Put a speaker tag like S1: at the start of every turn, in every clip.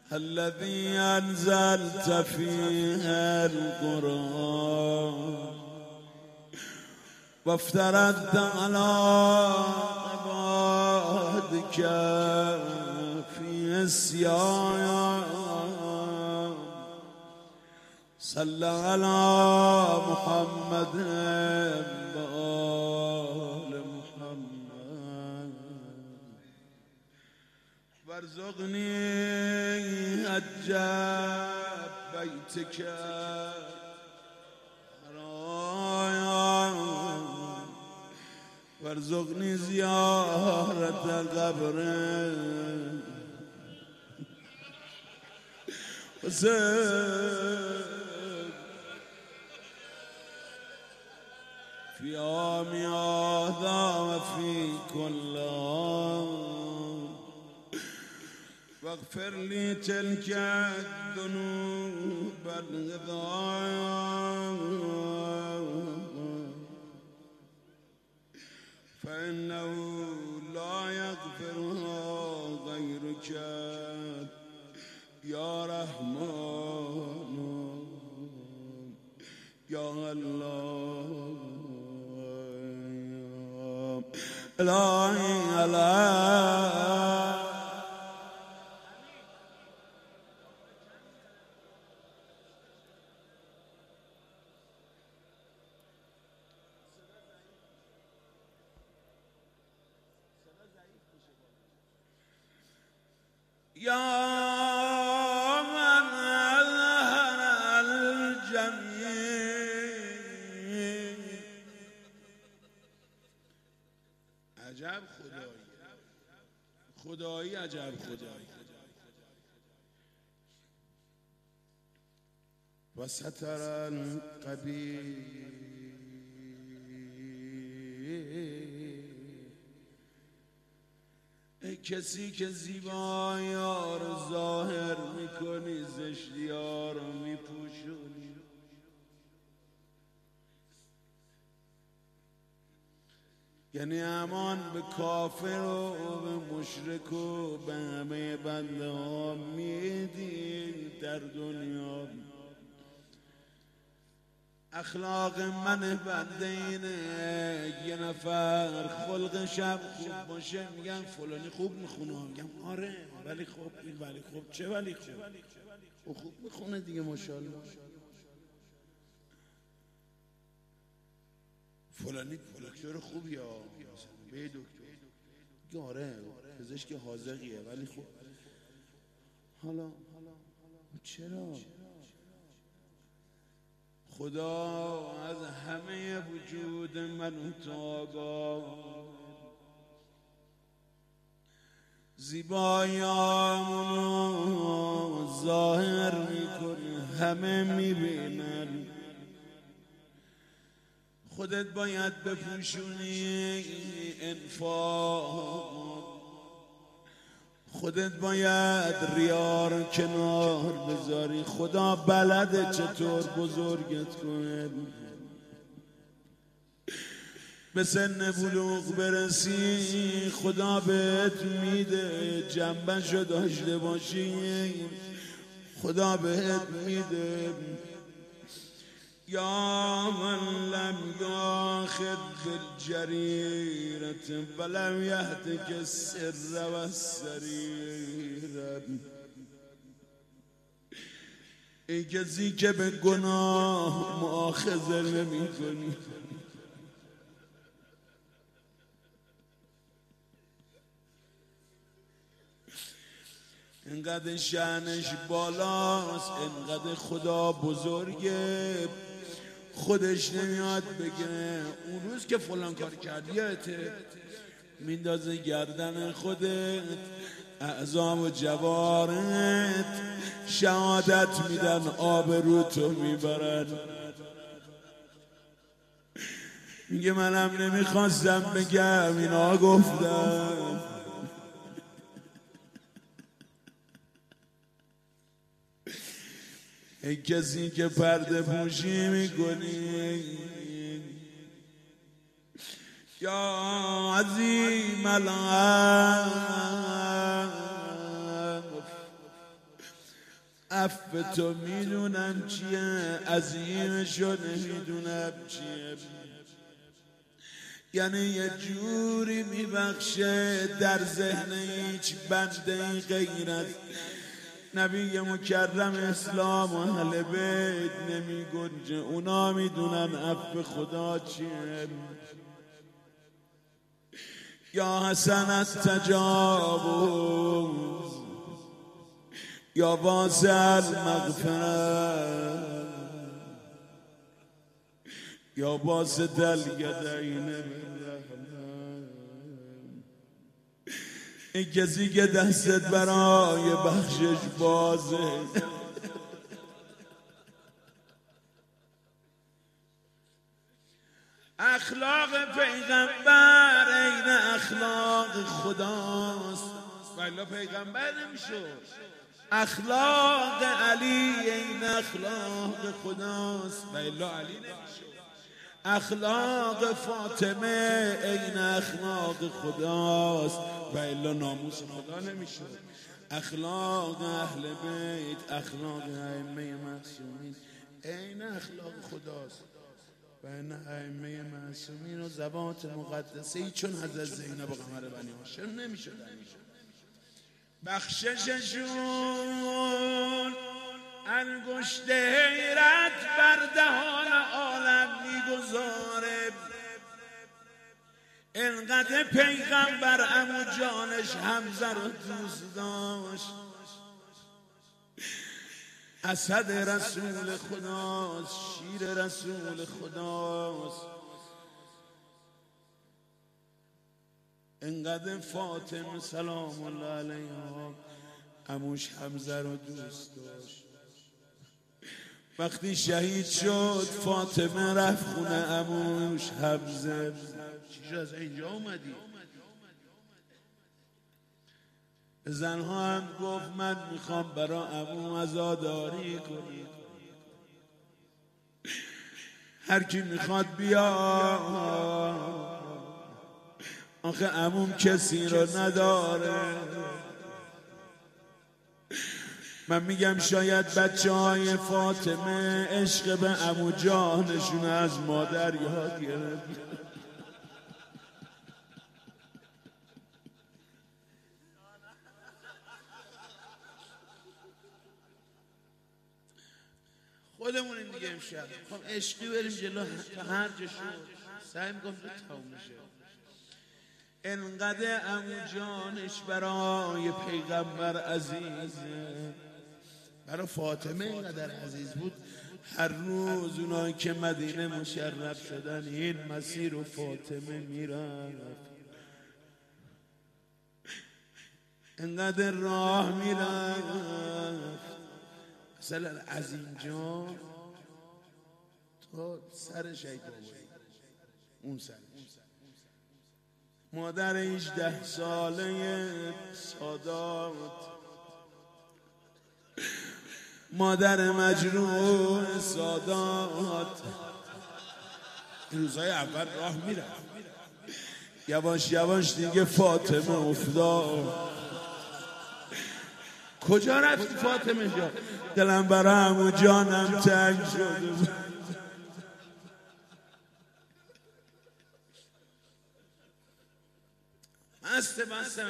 S1: الذي أنزلت فيها القرآن وافترضت على عبادك في الصيام صل على محمد وآل محمد وارزقني حج بيتك وارزقني زيارة قبره في يوم هذا وفي كل عام واغفر لي تلك الذنوب الغضايا فإنه لا يغفرها غيرك يا رحمن يا الله إلهي الله يا من أظهر الجميع عجب خدایی عجب خدایی و ستر القبیح ای کسی که زیبایی ها رو ظاهر میکنی زشتی ها رو میپوشونی یعنی امان به کافر و به مشرک و به همه بنده ها میدی در دنیا اخلاق من بنده اینه یه نفر خلق شب خوب باشه میگن فلانی خوب میخونه میگم آره ولی خوب ولی خوب چه ولی خوب میخونه دیگه ماشاءالله فلانی دکتر خوبی ها به دکتر آره پزشک حاذقیه ولی خوب حالا چرا خدا از همه وجود من آگاه زیباییامونو ظاهر میکنه همه میبینن خودت باید بپوشونی انفاق خودت باید ریا رو کنار بذاری خدا بلده چطور بزرگت کنه به سن بلوغ برسی خدا بهت میده جنبشو داشته باشی خدا بهت میده یا من لم یاخذ بالجریرة ولم یهتک السر و السریر ای کسی که به گناه مؤاخذه نمی کنی اینقدر شأنش بالاست اینقدر خدا بزرگه خودش نمیاد بگه اون روز که فلان کار کردی یادته میندازه گردن خودت اعضا و جوارت شهادت میدن آبروتو میبرن میگه منم نمیخواستم بگم اینا گفتم ای کسی که پرده پوشی میکنی یا عظیم العفو عفو تو میدونم چیه، عظیمشو نمیدونم چیه. یعنی یه جوری میبخشه در ذهن هیچ بنده غیر از نبی مکرم اسلام و اهل بیت نمیگنجه. اونا میدونن عفو خدا چیه. یا حسن التجاوز یا واسع المغفرت یا باسط الیدین. این کسی که دستت برای بخشش بازه. اخلاق پیغمبر عین اخلاق خداست، ولی پیغمبر نمیشد. اخلاق علی عین اخلاق خداست، ولی علی نمیشد. اخلاق فاطمه عین اخلاق خداست، ولی ناموس خدا نمیشد. اخلاق اهل بیت، اخلاق ائمه معصومین عین اخلاق خداست، بین ائمه معصومین و ذوات مقدسه چون حضرت زینب و قمر بنی هاشم نمیشد. بخشششون انگشت حیرت بر دهان عالم میگذاره. انقدر پیغمبر عمو جانش حمزه رو دوست داشت. اسد رسول خداست، شیر رسول خداست. انقدر فاطمه سلام الله علیها عموش حمزه رو دوست داشت. وقتی شهید شد فاطمه رفت خونه عموش حمزه. چیش از اینجا اومدی؟ زنها هم گفت من میخوام برا عمو عزاداری کنی. هر کی میخواد بیا، آخه عموم کسی رو نداره. من میگم شاید بچه های فاطمه عشق به عمو جانشون از مادر یاد گرفت. خودمونیم دیگه. امشب خب عشقی بریم جلو تا هر جا شد سعی میکنم تو تموم میشه. انقدر عمو جانش برای پیغمبر عزیزه، برای فاطمه اینقدر عزیز بود. هر روز اونایی که مدینه مشرف شدن این مسیر و فاطمه میرن، انقدر راه میرن. مثلا از اینجا تا سر شهید بابایی، اون سرش مادر 18 ساله سادات، مادر مجروح سادات این روزهای اول راه میره. یواش یواش دیگه فاطمه افتاد. کجا رفتی فاطمه جان؟ دلم برای عمو جانم تنگ شده بود. مست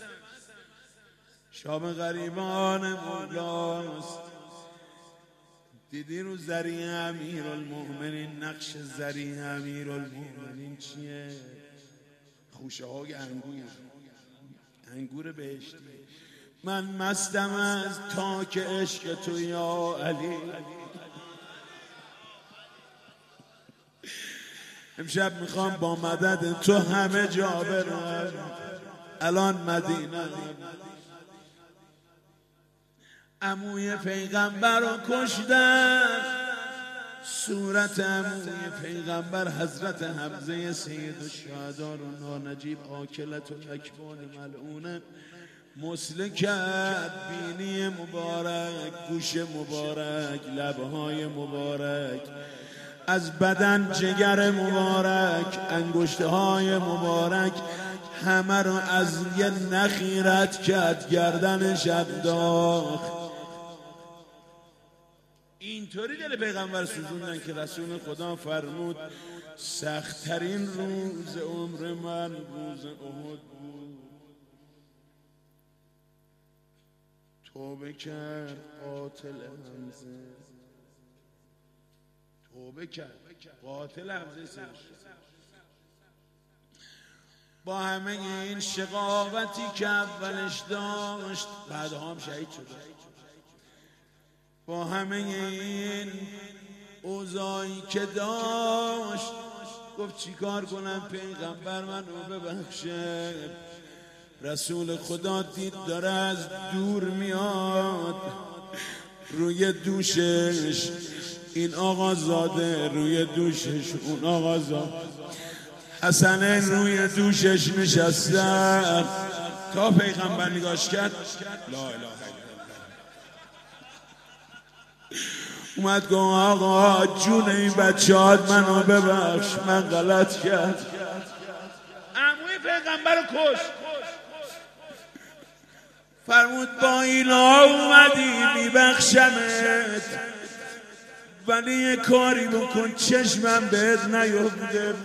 S1: شام غریبان مولاست. دیدی رو ذریع امیرالمؤمنین، نقش ذریع امیرالمؤمنین چیه؟ خوشه های انگور بهشتی. من مستم از تاک عشق تو یا علی. امشب میخوام با مدد تو همه جا برم. الان مدینه عموی پیغمبر رو کشتن. صورت عموی پیغمبر حضرت حمزه سید الشهدا رو نانجیب آکلت و اکباد ملعونه مسله کرد. بینی مبارک، گوش مبارک، لبهای مبارک، از بدن جگر مبارک، انگشتهای مبارک، همه رو از یه نخی رد کرد، گردنش انداخت. اینطوری دل پیغمبر سوزوندن که رسول خدا فرمود سخت‌ترین روز عمر من روز احد بود. توبه کرد قاتل حمزه، توبه کرد قاتل حمزه سرش. با همه این شقاوتی که اولش داشت بعدها هم شهید شد. با همه این اوضاعی که داشت گفت چیکار کنم پیغمبر منو ببخشه. رسول خدا دید داره از دور میاد، روی دوشش این آقا زاده، روی دوشش اون آقا زاده، حسن روی دوشش نشسته. تا پیغمبر نگاش کرد لا اله الا الله، اومد گفت آقا جون این بچه‌هات منو ببخش، من غلط کرد. عموی پیغمبر رو کش. فرمود با اینا اومدی میبخشمت، ولی یه کاری بکن چشمم بهت نیفته.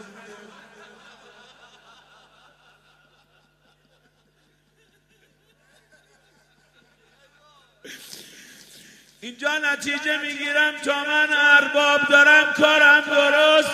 S1: اینجا نتیجه میگیرم تا من ارباب دارم کارم درست.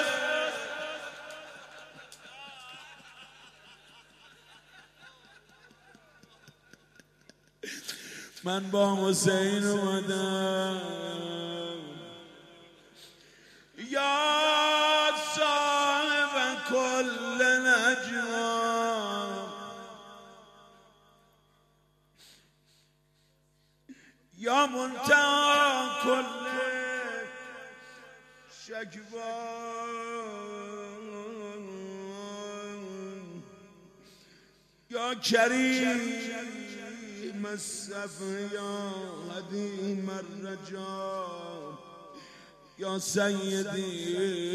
S1: من با حسین اومدم یا صاحب کل نجوا، یا منتهی کل شکوا، یا کریم الصف یا حدیم الرجا، یا سیدی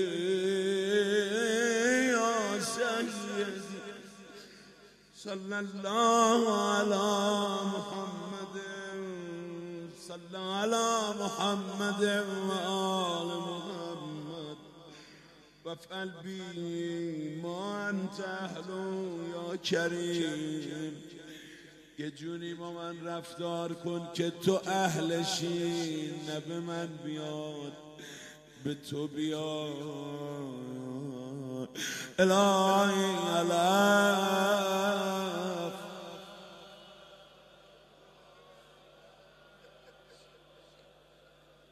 S1: یا سیدی صلی الله علی محمد، صلی علی محمد و آل محمد وافعل بی ما انت اهلو یا کریم. یه جونی با من رفتار کن که تو اهلشی، نه به من بیاد به تو بیاد. الهی الهی